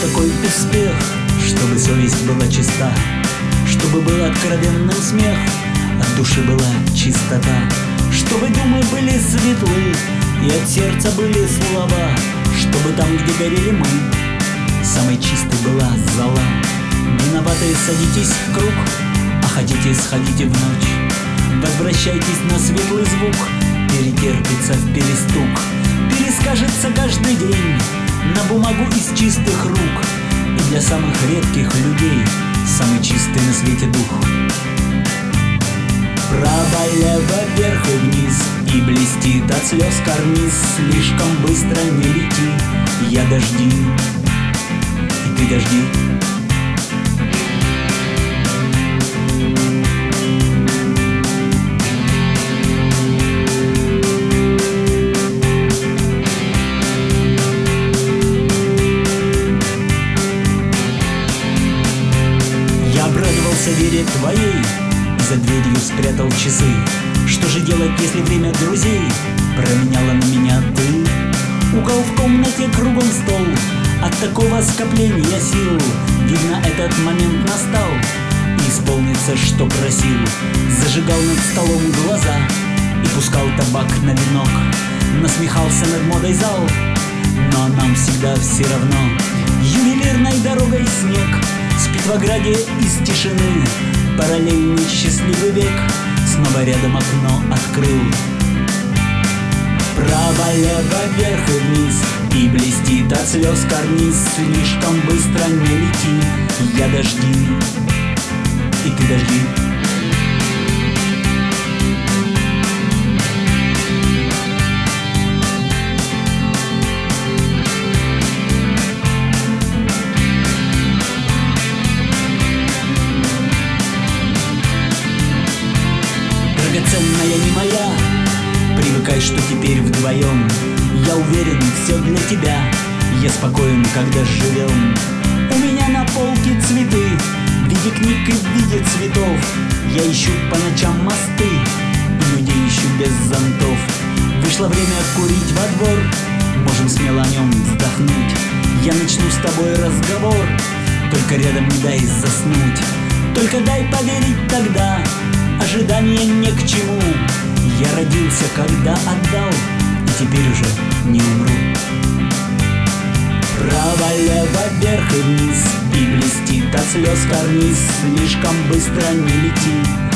такой успех, чтобы совесть была чиста, чтобы был откровенный смех, от души была чистота, чтобы думы были светлы и от сердца были слова, чтобы там, где горели мы, самой чистой была зола. Виноватые садитесь в круг, а хотите сходите в ночь, возвращайтесь на светлый звук, перетерпится в перестук, перескажется каждый день на бумагу из чистых рук. И для самых редких людей самый чистый на свете дух. Право-лево, вверх и вниз, и блестит от слез карниз. Слишком быстро не лети, я дожди, и ты дожди. Обрадовался вере твоей, за дверью спрятал часы. Что же делать, если время друзей променяла на меня ты? Угол в комнате, кругом стол, от такого скопления сил, видно, этот момент настал, и исполнится, что просил. Зажигал над столом глаза и пускал табак на венок, насмехался над модой зал, но нам всегда все равно. Ювелирной дорогой снег спит в ограде из тишины, параллельный счастливый век снова рядом окно открыл. Право-лево, вверх и вниз, и блестит от слез карниз. Слишком быстро не лети, я дожди, и ты дожди. Драгоценная не моя, привыкай, что теперь вдвоем. Я уверен, все для тебя, я спокоен, когда живем. У меня на полке цветы, в виде книг и в виде цветов. Я ищу по ночам мосты, и людей ищу без зонтов. Вышло время курить во двор, можем смело о нем вздохнуть. Я начну с тобой разговор, только рядом не дай заснуть. Только дай поверить тогда, ожидание не к чему. Я родился, когда отдал, и теперь уже не умру. Право-лево, вверх и вниз, и блестит от слез карниз. Слишком быстро не лети,